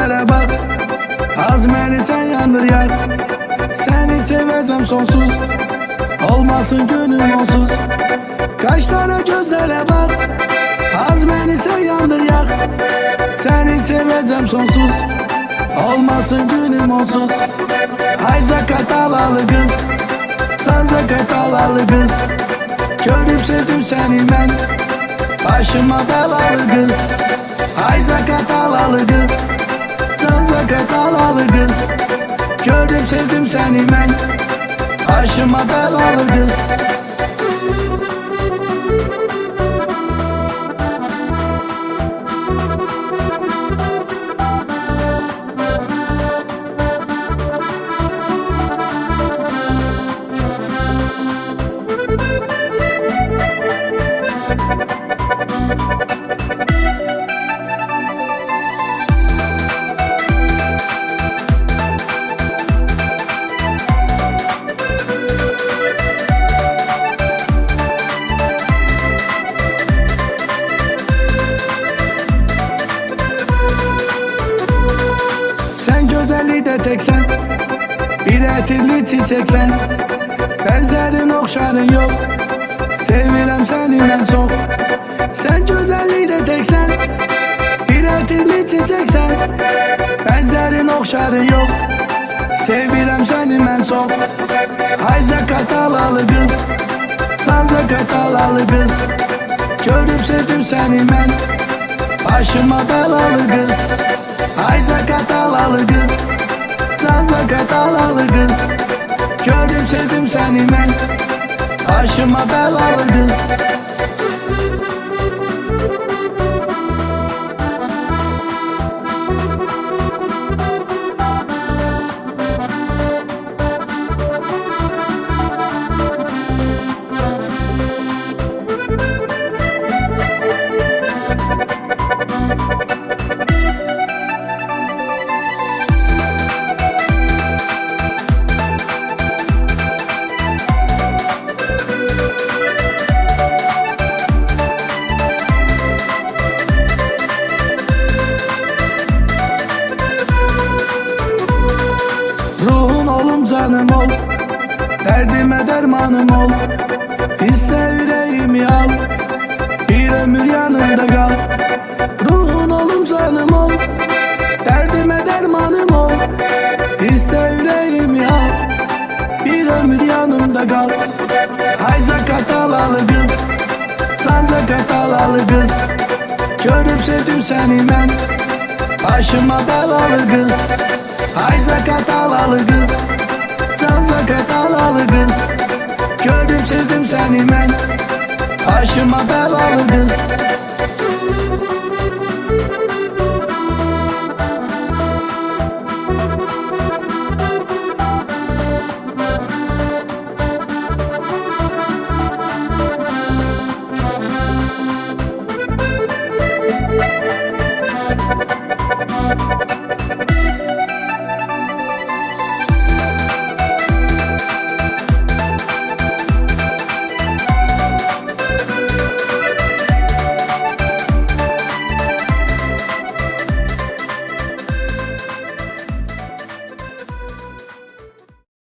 gözlere bak, azmeni sen yandır yar. Seni seveceğim sonsuz, olmasın günüm onsuz. Kaşlara gözlere bak, azmeni sen yandır yar. Seni seveceğim sonsuz, olmasın günüm onsuz. Ay zakatalalı kız, sen zakatalalı kız. Görüp sevdim seni ben, başıma belalı kız. Ay zakatalalı kız, sen zakatalalı kız. Görüp sevdim seni ben, başıma belalı kız. Güzelliği de teksen, bir etirli çiçeksen. Benzerin okşarın yok, sevirem seni ben çok. Sen güzelliği de teksen, bir etirli çiçeksen. Benzerin okşarın yok, sevirem seni ben çok. Ay zakatalalı kız, sen zakatalalı kız. Görüp sevdim seni ben, başıma belalı kız. Ay zakatalalı kız, sen zakatalalı kız. Görüp sevdim seni ben, başıma belalı kız. Ruhun olum canım ol, derdime dermanım ol. İste yüreğimi al, bir ömür yanımda kal. Ruhun olum canım ol, derdime dermanım ol. İste yüreğimi al, bir ömür yanımda kal. Ay zakatalalı kız, sen zakatalalı kız. Görüp sevdim seni ben, başıma belalı kız. Ay zakatalalı kız, sen zakatalalı kız. Görüp sevdim seni ben, başıma belalı kız.